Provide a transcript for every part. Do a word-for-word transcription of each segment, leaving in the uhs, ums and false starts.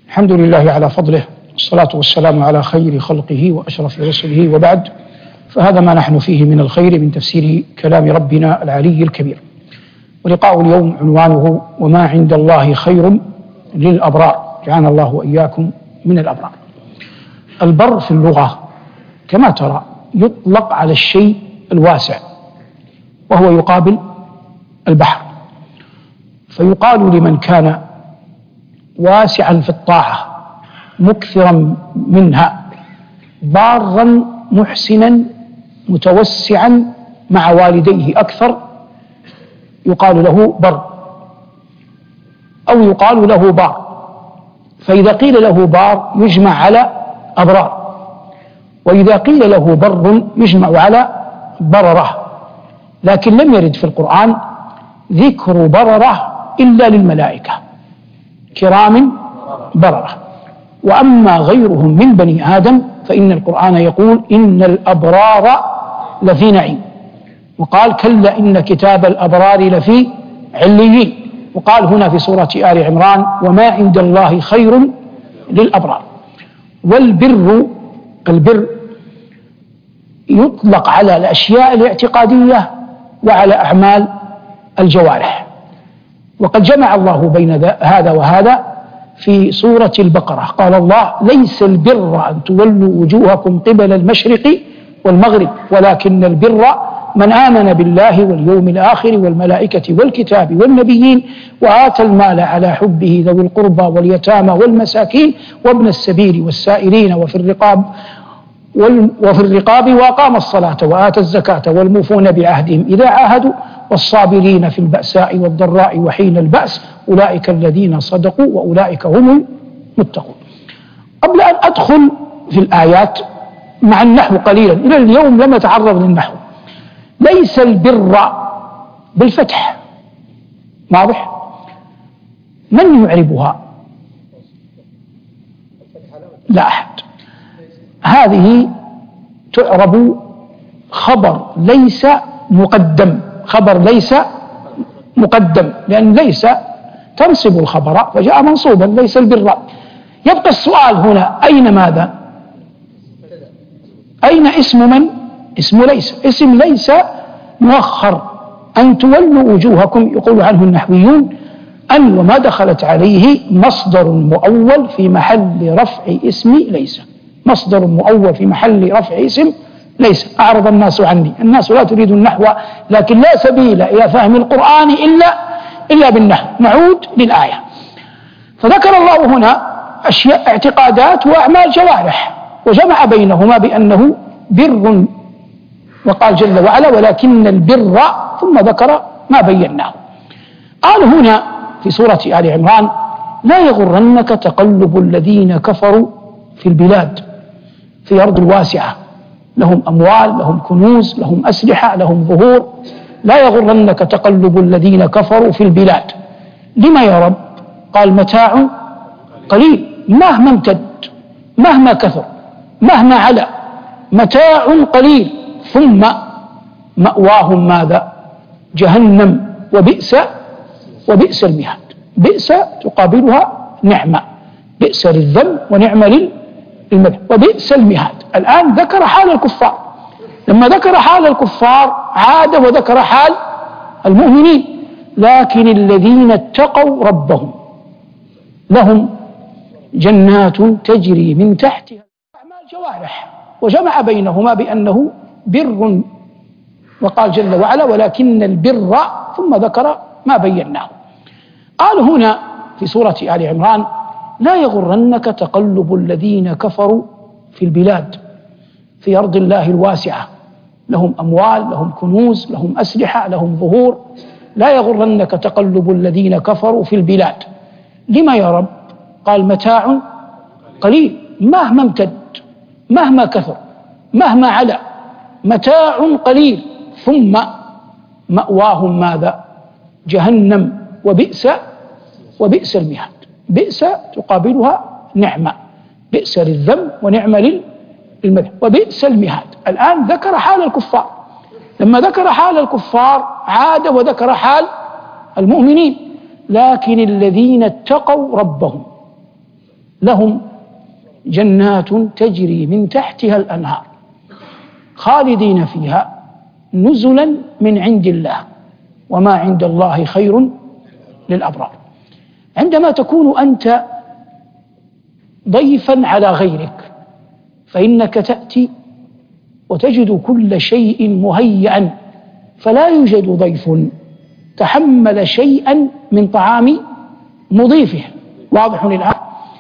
الحمد لله على فضله، والصلاة والسلام على خير خلقه وأشرف رسله، وبعد، فهذا ما نحن فيه من الخير من تفسير كلام ربنا العلي الكبير. ولقاء اليوم عنوانه وما عند الله خير للأبرار، جعلنا الله وإياكم من الأبرار. البر في اللغة كما ترى يطلق على الشيء الواسع، وهو يقابل البحر، فيقال لمن كان واسعا في الطاعة مكثرا منها بارا محسنا متوسعا مع والديه أكثر، يقال له بر، أو يقال له بار. فإذا قيل له بار يجمع على أبرار، وإذا قيل له بر يجمع على بررة. لكن لم يرد في القرآن ذكر بررة إلا للملائكة كرام بررة، وأما غيرهم من بني آدم فإن القرآن يقول إن الأبرار لفي نعيم، وقال كلا إن كتاب الأبرار لفي عليين، وقال هنا في سورة آل عمران وما عند الله خير للأبرار. والبر، البر يطلق على الأشياء الاعتقادية وعلى أعمال الجوارح، وقد جمع الله بين هذا وهذا في سورة البقرة. قال الله ليس البر أن تولوا وجوهكم قبل المشرق والمغرب ولكن البر من آمن بالله واليوم الآخر والملائكة والكتاب والنبيين وآتى المال على حبه ذوي القربى واليتامى والمساكين وابن السبيل والسائلين وفي الرقاب وفي الرقاب وأقام الصلاة وآتى الزكاة والموفون بعهدهم إذا عاهدوا والصابرين في البأساء والضراء وحين البأس أولئك الذين صدقوا وأولئك هم المتقون. قبل أن أدخل في الآيات مع النحو قليلا، إلى اليوم لم أتعرض للنحو. ليس البر بالفتح، واضح؟ من يعربها؟ لا أحد. هذه تعرب خبر ليس مقدم، خبر ليس مقدم، لأن ليس تنصب الخبر فجاء منصوبا ليس البر. يبقى السؤال هنا أين ماذا؟ أين اسم من؟ اسم ليس. اسم ليس مؤخر، أن تولوا وجوهكم يقول عنه النحويون أن وما دخلت عليه مصدر مؤول في محل رفع اسم ليس، مصدر مؤول في محل رفع اسم ليس. أعرض الناس عني، الناس لا تريد النحو، لكن لا سبيل إلى فهم القرآن إلا إلا بالنحو. نعود للآية. فذكر الله هنا أشياء اعتقادات وأعمال جوارح، وجمع بينهما بأنه بر، وقال جل وعلا ولكن البر، ثم ذكر ما بيناه. قال هنا في سورة آل عمران لا يغرنك تقلب الذين كفروا في البلاد، في أرض الواسعة، لهم أموال، لهم كنوز، لهم أسلحة، لهم ظهور. لا يغرنك تقلب الذين كفروا في البلاد. لما يا رب؟ قال متاع قليل، مهما امتد، مهما كثر، مهما علا، متاع قليل، ثم مأواهم ماذا؟ جهنم، وبئس وبئس المهاد. بئس تقابلها نعمة، بئس للذم ونعمة للمدح، وبئس المهاد. الآن ذكر حال الكفار، لما ذكر حال الكفار عاد وذكر حال المؤمنين. لكن الذين اتقوا ربهم لهم جنات تجري من تحتها أعمال جوارح، وجمع بينهما بأنه بر، وقال جل وعلا ولكن البر، ثم ذكر ما بيناه. قال هنا في سورة آل عمران لا يغرنك تقلب الذين كفروا في البلاد، في أرض الله الواسعة، لهم أموال، لهم كنوز، لهم أسلحة، لهم ظهور. لا يغرنك تقلب الذين كفروا في البلاد. لما يا رب؟ قال متاع قليل، مهما امتد، مهما كثر، مهما علا، متاع قليل، ثم مأواهم ماذا؟ جهنم، وبئس وبئس المهاد. بئس تقابلها نعمة، بئس للذم ونعمة للمدح، وبئس المهاد. الآن ذكر حال الكفار، لما ذكر حال الكفار عاد وذكر حال المؤمنين. لكن الذين اتقوا ربهم لهم جنات تجري من تحتها الأنهار خالدين فيها نزلا من عند الله وما عند الله خير للأبرار. عندما تكون أنت ضيفا على غيرك فإنك تأتي وتجد كل شيء مهيئا، فلا يوجد ضيف تحمل شيئا من طعام مضيفه. واضح الآن؟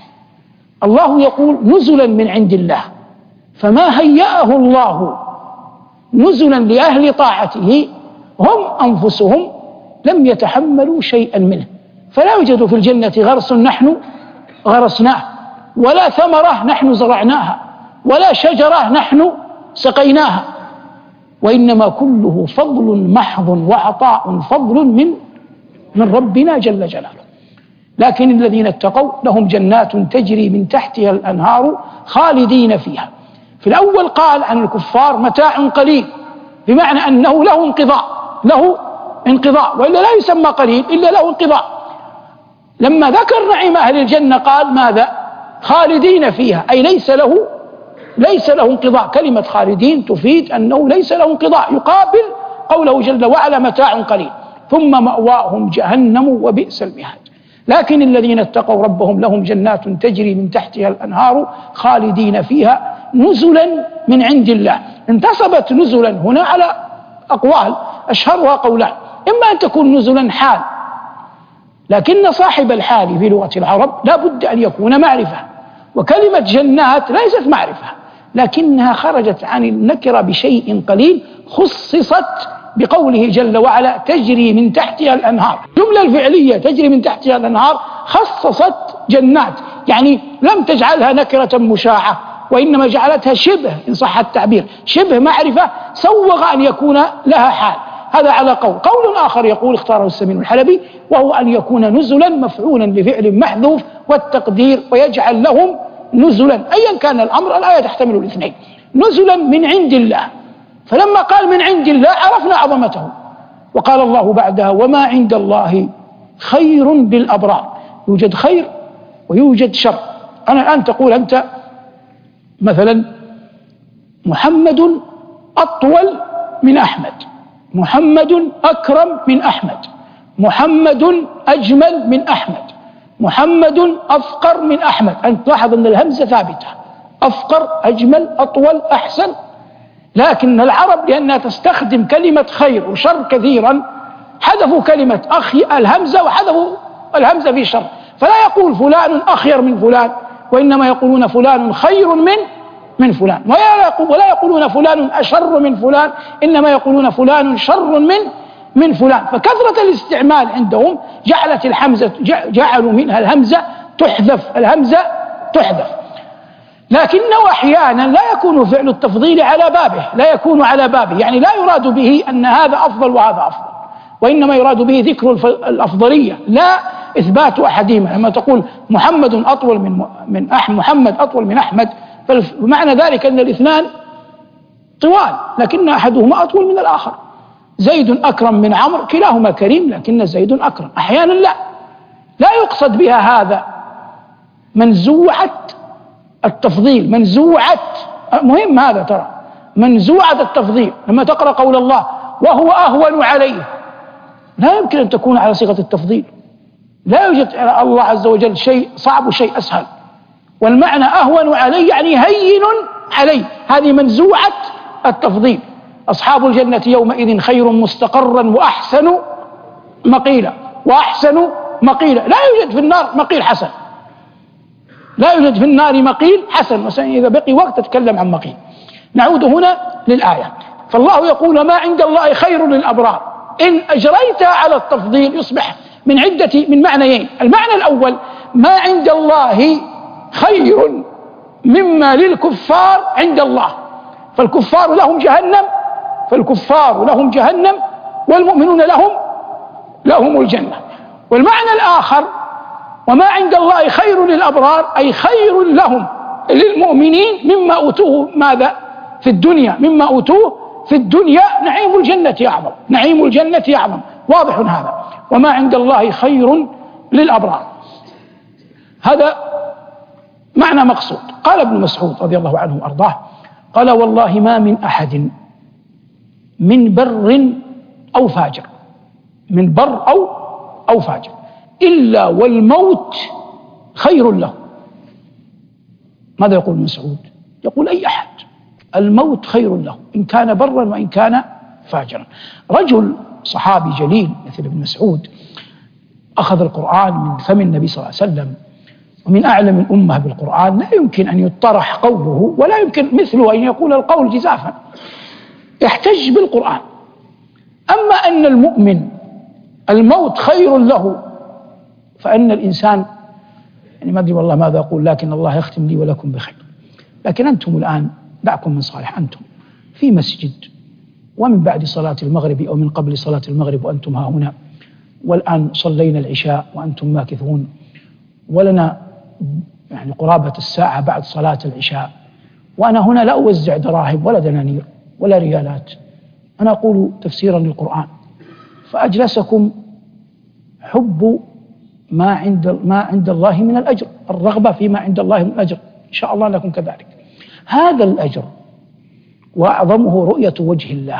الله يقول نزلا من عند الله، فما هيأه الله نزلا لأهل طاعته هم أنفسهم لم يتحملوا شيئا منه، فلا يوجد في الجنة غرس نحن غرسناه، ولا ثمرة نحن زرعناها، ولا شجرة نحن سقيناها، وإنما كله فضل محض وعطاء فضل من من ربنا جل جلاله. لكن الذين اتقوا لهم جنات تجري من تحتها الأنهار خالدين فيها. في الأول قال عن الكفار متاع قليل، بمعنى أنه له انقضاء، له انقضاء، وإلا لا يسمى قليل إلا له انقضاء. لما ذكر نعيم أهل الجنة قال ماذا؟ خالدين فيها، أي ليس له ليس له انقضاء. كلمة خالدين تفيد أنه ليس له انقضاء، يقابل قوله جل وعلا متاع قليل ثم مأواهم جهنم وبئس المهاد. لكن الذين اتقوا ربهم لهم جنات تجري من تحتها الأنهار خالدين فيها نزلا من عند الله. انتصبت نزلا هنا على أقوال أشهرها قولان، إما أن تكون نزلا حال، لكن صاحب الحال في لغة العرب لا بد أن يكون معرفة، وكلمة جنات ليست معرفة لكنها خرجت عن النكرة بشيء قليل، خصصت بقوله جل وعلا تجري من تحتها الأنهار. الجملة الفعلية تجري من تحتها الأنهار خصصت جنات، يعني لم تجعلها نكرة مشاعة، وإنما جعلتها شبه إن صح التعبير، شبه معرفة سوغ أن يكون لها حال. هذا على قول. قول آخر يقول اختاره السمين الحلبي، وهو أن يكون نزلا مفعولا لفعل محذوف والتقدير ويجعل لهم نزلا. أيا كان الأمر الآية تحتمل الاثنين. نزلا من عند الله، فلما قال من عند الله عرفنا عظمته، وقال الله بعدها وما عند الله خير للأبرار. يوجد خير ويوجد شر. أنا الآن تقول أنت مثلا محمد أطول من أحمد، محمد أكرم من أحمد، محمد أجمل من أحمد، محمد أفقر من أحمد. أنت تلاحظ أن الهمزة ثابتة، أفقر أجمل أطول أحسن. لكن العرب لأنها تستخدم كلمة خير وشر كثيرا حذفوا كلمة أخي الهمزة وحذفوا الهمزة في شر، فلا يقول فلان أخير من فلان، وإنما يقولون فلان خير من من فلان، ولا يقولون فلان أشر من فلان، إنما يقولون فلان شر من من فلان. فكثرة الاستعمال عندهم جعلت الحمزة جعلوا منها الهمزة تحذف، الهمزة تحذف. لكنه أحيانا لا يكون فعل التفضيل على بابه، لا يكون على بابه، يعني لا يراد به أن هذا أفضل وهذا أفضل، وإنما يراد به ذكر الأفضلية لا إثبات أحدهما. لما تقول محمد أطول من من أحمد، محمد أطول من أحمد، فمعنى ذلك أن الاثنان طوال لكن أحدهما أطول من الآخر. زيد أكرم من عمرو، كلاهما كريم لكن زيد أكرم. أحيانا لا لا يقصد بها هذا، منزوعة التفضيل، منزوعة، مهم هذا ترى، منزوعة التفضيل. لما تقرأ قول الله وهو أهون عليه، لا يمكن أن تكون على صيغة التفضيل، لا يوجد الله عز وجل شيء صعب وشيء أسهل، والمعنى أهون عليه يعني هين عليه، هذه منزوعة التفضيل. أصحاب الجنة يومئذ خير مستقرا وأحسن مقيلا، وأحسن مقيلا. لا يوجد في النار مقيل حسن، لا يوجد في النار مقيل حسن، مثلا إذا بقي وقت تتكلم عن مقيل. نعود هنا للآية، فالله يقول ما عند الله خير للأبرار. إن أجريتها على التفضيل يصبح من عدة من معنيين. المعنى الأول ما عند الله خير مما للكفار عند الله، فالكفار لهم جهنم فالكفار لهم جهنم والمؤمنون لهم لهم الجنة. والمعنى الآخر وما عند الله خير للأبرار أي خير لهم للمؤمنين مما أوتوه ماذا في الدنيا، مما أوتوه في الدنيا نعيم الجنة أعظم، نعيم الجنة أعظم. واضح هذا، وما عند الله خير للأبرار. هذا معنى مقصود. قال ابن مسعود رضي الله عنه وأرضاه قال والله ما من أحد من بر أو فاجر من بر أو أو فاجر إلا والموت خير له. ماذا يقول ابن مسعود؟ يقول أي أحد الموت خير له إن كان برا وإن كان فاجرا. رجل صحابي جليل مثل ابن مسعود أخذ القرآن من فم النبي صلى الله عليه وسلم ومن أعلم الأمة بالقرآن، لا يمكن أن يطرح قوله ولا يمكن مثله أن يقول القول جزافا، يحتج بالقرآن. أما أن المؤمن الموت خير له فأن الإنسان يعني ما أدري والله ماذا أقول، لكن الله يختم لي ولكم بخير. لكن أنتم الآن دعكم من صالح، أنتم في مسجد ومن بعد صلاة المغرب أو من قبل صلاة المغرب وأنتم ها هنا، والآن صلينا العشاء وأنتم ماكثون، ولنا يعني قرابة الساعة بعد صلاة العشاء، وأنا هنا لا أوزع دراهم ولا دنانير ولا ريالات، أنا أقول تفسيرا للقرآن، فأجلسكم حب ما عند ما عند الله من الأجر، الرغبة فيما عند الله من الأجر، إن شاء الله لكم كذلك. هذا الأجر وأعظمه رؤية وجه الله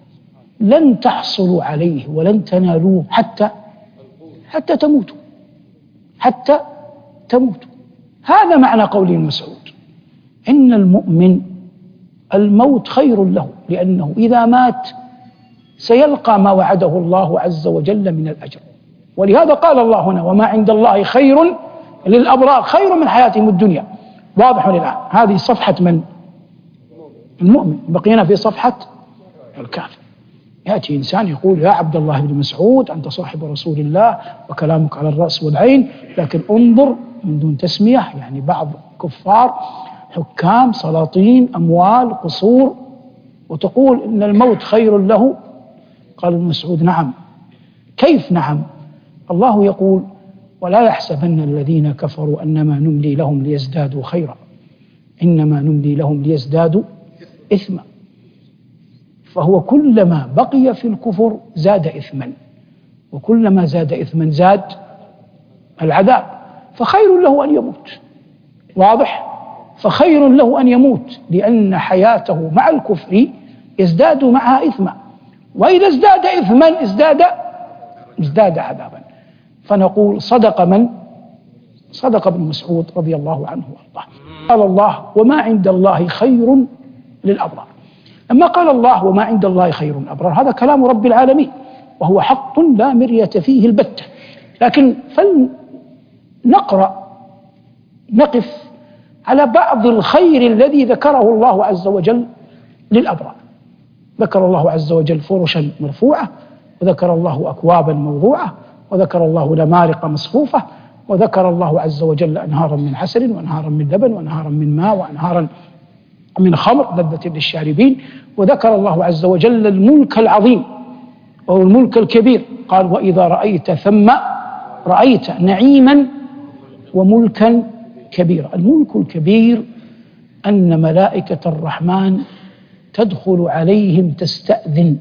لن تحصلوا عليه ولن تنالوه حتى حتى تموتوا حتى تموتوا. هذا معنى قول المسعود إن المؤمن الموت خير له، لأنه إذا مات سيلقى ما وعده الله عز وجل من الأجر. ولهذا قال الله هنا وما عند الله خير للأبرار، خير من حياتهم الدنيا. واضح الآن؟ هذه صفحة من؟ المؤمن. بقينا في صفحة الكافر. يأتي إنسان يقول يا عبد الله بن مسعود أنت صاحب رسول الله وكلامك على الرأس والعين، لكن انظر من دون تسمية، يعني بعض كفار حكام سلاطين أموال قصور، وتقول إن الموت خير له. قال ابن مسعود نعم. كيف نعم؟ الله يقول ولا يحسبن الذين كفروا أنما نملي لهم ليزدادوا خيرا إنما نملي لهم ليزدادوا إثما. فهو كلما بقي في الكفر زاد إثما، وكلما زاد إثما زاد العذاب، فخير له أن يموت. واضح؟ فخير له أن يموت، لأن حياته مع الكفر يزداد معها إثما، وإذا ازداد إثما ازداد ازداد عذابا. فنقول صدق من؟ صدق ابن مسعود رضي الله عنه وارضاه. قال الله وما عند الله خير للأبرار. لما قال الله وما عند الله خير للأبرار هذا كلام رب العالمين، وهو حق لا مرية فيه البتة. لكن فلنقرأ نقف على بعض الخير الذي ذكره الله عز وجل للأبرار. ذكر الله عز وجل فرشا مرفوعة، وذكر الله أكوابا موضوعة، وذكر الله نمارق مصفوفة، وذكر الله عز وجل أنهارا من عسل وأنهارا من لبن وأنهارا من ماء وأنهارا من خمر لذة للشاربين، وذكر الله عز وجل الملك العظيم وهو الملك الكبير. قال وإذا رأيت ثم رأيت نعيما وملكا كبيرا. الملك الكبير أن ملائكة الرحمن تدخل عليهم تستأذن،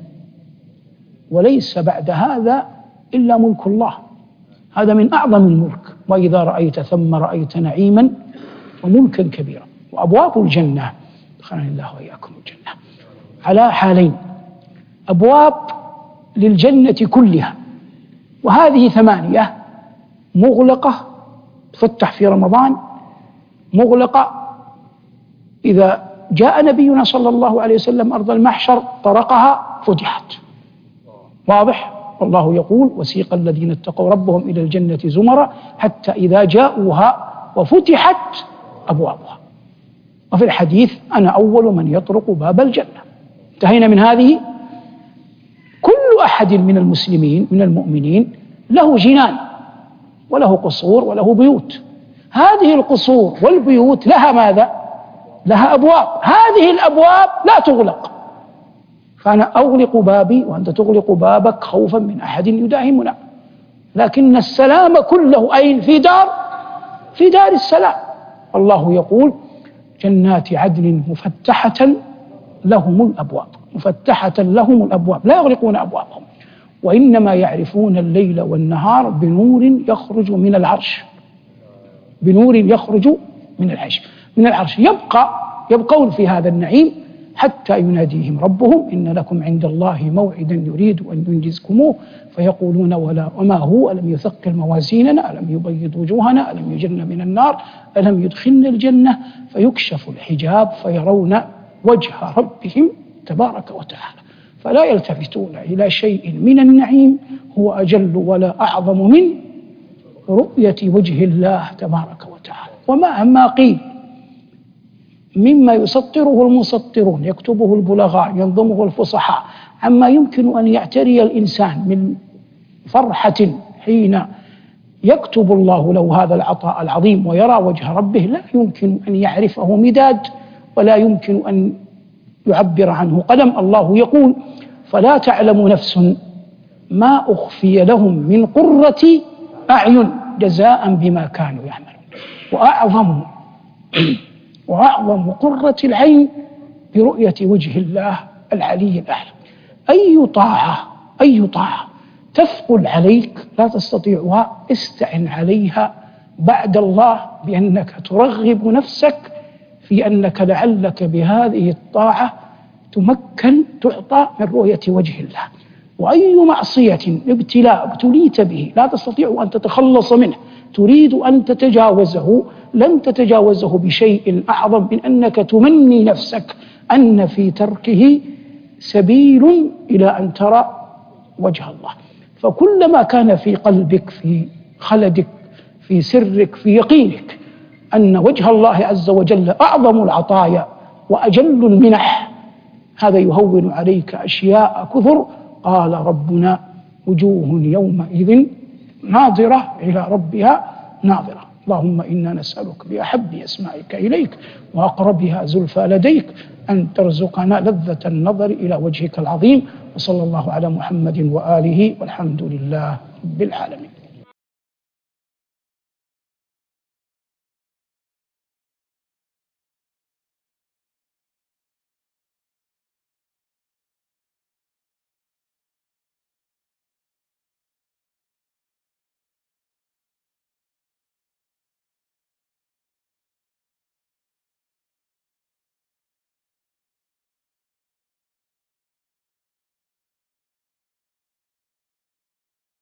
وليس بعد هذا إلا ملك الله. هذا من أعظم الملك. وإذا رأيت ثم رأيت نعيما وملكا كبيرا. وأبواب الجنة دخلنا الله وإياكم الجنة على حالين: أبواب للجنة كلها، وهذه ثمانية: مغلقة تفتح في رمضان، مغلقة إذا جاء نبينا صلى الله عليه وسلم أرض المحشر طرقها فتحت. واضح؟ والله يقول وسيق الذين اتقوا ربهم إلى الجنة زمرا حتى إذا جاءوها وفتحت أبوابها. وفي الحديث أنا أول من يطرق باب الجنة. انتهينا من هذه. كل أحد من المسلمين من المؤمنين له جنان وله قصور وله بيوت. هذه القصور والبيوت لها ماذا؟ لها أبواب. هذه الأبواب لا تغلق، فأنا أغلق بابي وأنت تغلق بابك خوفا من أحد يداهمنا. لكن السلام كله أين؟ في دار في دار السلام. الله يقول جنات عدن مفتحة لهم الأبواب، مفتحة لهم الأبواب، لا يغلقون أبوابهم، وإنما يعرفون الليل والنهار بنور يخرج من العرش، بنور يخرج من العرش من العرش يبقى يبقون في هذا النعيم حتى يناديهم ربهم إن لكم عند الله موعدا يريد أن ينجزكموه فيقولون ولا وما هو ألم يثقل موازيننا ألم يبيض وجوهنا ألم يجرنا من النار ألم يدخلنا الجنة فيكشف الحجاب فيرون وجه ربهم تبارك وتعالى فلا يلتفتون إلى شيء من النعيم هو أجل ولا أعظم من رؤية وجه الله تبارك وتعالى. ومهما قيل مما يسطره المسطرون يكتبه البلغاء ينظمه الفصحاء عما يمكن أن يعتري الإنسان من فرحة حين يكتب الله له هذا العطاء العظيم ويرى وجه ربه لا يمكن أن يعرفه مداد ولا يمكن أن يعبر عنه قلم. الله يقول فلا تعلم نفس ما أخفي لهم من قرة أعين جزاء بما كانوا يعملون. وأعظم وأعظم قرة العين برؤية وجه الله العلي الأعلى. أي طاعة أي طاعة تثقل عليك لا تستطيعها استعن عليها بعد الله بأنك ترغب نفسك في أنك لعلك بهذه الطاعة تمكن تعطى من رؤية وجه الله. وأي معصية ابتلاء ابتليت به لا تستطيع أن تتخلص منه تريد أن تتجاوزه لن تتجاوزه بشيء أعظم من أنك تمني نفسك أن في تركه سبيل إلى أن ترى وجه الله. فكلما كان في قلبك في خلدك في سرك في يقينك أن وجه الله عز وجل أعظم العطايا وأجل المنح هذا يهون عليك أشياء كثر. قال ربنا وجوه يومئذ ناظرة إلى ربها ناظرة. اللهم إنا نسألك بأحب أسمائك إليك وأقربها زلفى لديك أن ترزقنا لذة النظر إلى وجهك العظيم. وصلى الله على محمد وآله والحمد لله رب العالمين.